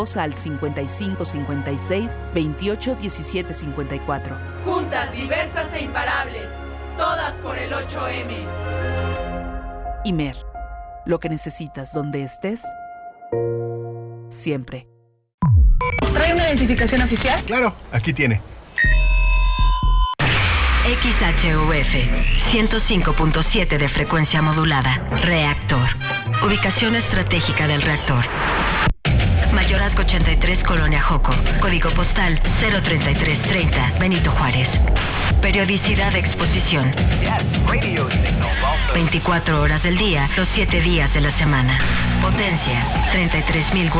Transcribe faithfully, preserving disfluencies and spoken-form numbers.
al cincuenta y cinco cincuenta y seis veintiocho diecisiete cincuenta y cuatro. Juntas, diversas e imparables, todas por el ocho eme. Imer, lo que necesitas donde estés, siempre. ¿Trae una identificación oficial? Claro, aquí tiene. X H U F ciento cinco punto siete de frecuencia modulada. Reactor. Ubicación estratégica del reactor. Mayorazgo ochenta y tres, Colonia Joco. Código postal cero treinta y tres treinta, Benito Juárez. Periodicidad de exposición. veinticuatro horas del día, los siete días de la semana. Potencia treinta y tres mil